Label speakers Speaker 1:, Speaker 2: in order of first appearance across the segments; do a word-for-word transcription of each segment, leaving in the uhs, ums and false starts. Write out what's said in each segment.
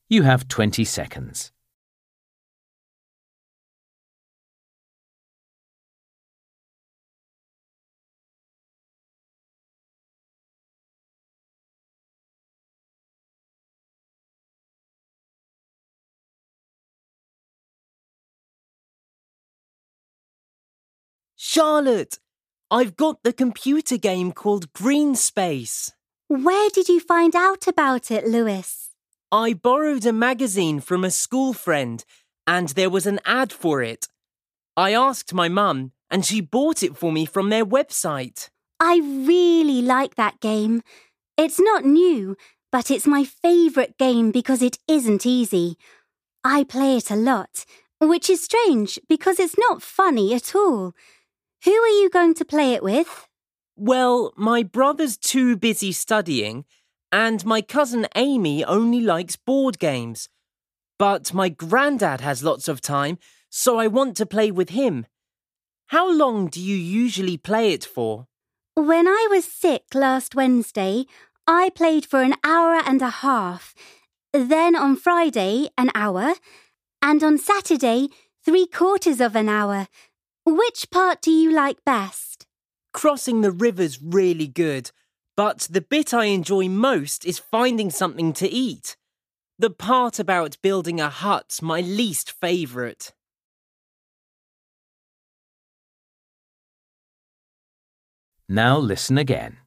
Speaker 1: You have twenty seconds.
Speaker 2: Charlotte, I've got the computer game called Green Space.
Speaker 3: Where did you find out about it, Lewis?
Speaker 2: I borrowed a magazine from a school friend, and there was an ad for it. I asked my mum, and she bought it for me from their website.
Speaker 3: I really like that game. It's not new, but it's my favourite game because it isn't easy. I play it a lot, which is strange because it's not funny at all. Who are you going to play it with?
Speaker 2: Well, my brother's too busy studying, and my cousin Amy only likes board games. But my granddad has lots of time, so I want to play with him. How long do you usually play it for?
Speaker 3: When I was sick last Wednesday, I played for an hour and a half. Then on Friday, an hour. And on Saturday, three quarters of an hour. Which part do you like best?
Speaker 2: Crossing the river's really good, but the bit I enjoy most is finding something to eat. The part about building a hut's my least favourite.
Speaker 1: Now listen again.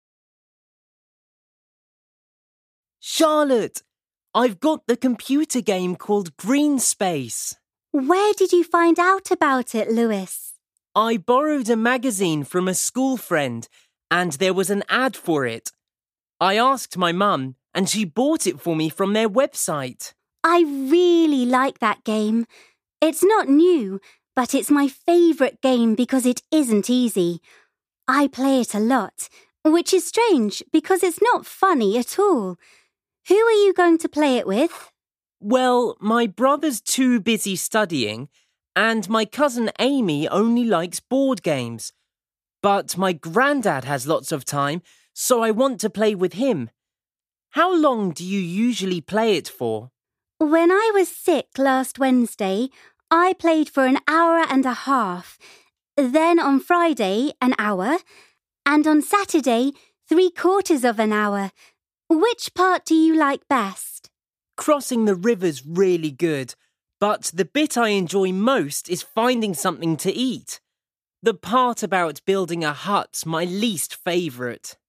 Speaker 2: Charlotte, I've got the computer game called Green Space.
Speaker 3: Where did you find out about it, Lewis?
Speaker 2: I borrowed a magazine from a school friend, and there was an ad for it. I asked my mum, and she bought it for me from their website.
Speaker 3: I really like that game. It's not new, but it's my favourite game because it isn't easy. I play it a lot, which is strange because it's not funny at all. Who are you going to play it with?
Speaker 2: Well, my brother's too busy studying, and my cousin Amy only likes board games. But my granddad has lots of time, so I want to play with him. How long do you usually play it for?
Speaker 3: When I was sick last Wednesday, I played for an hour and a half. Then on Friday, an hour. And on Saturday, three quarters of an hour. Which part do you like best?
Speaker 2: Crossing the river's really good, but the bit I enjoy most is finding something to eat. The part about building a hut's my least favourite.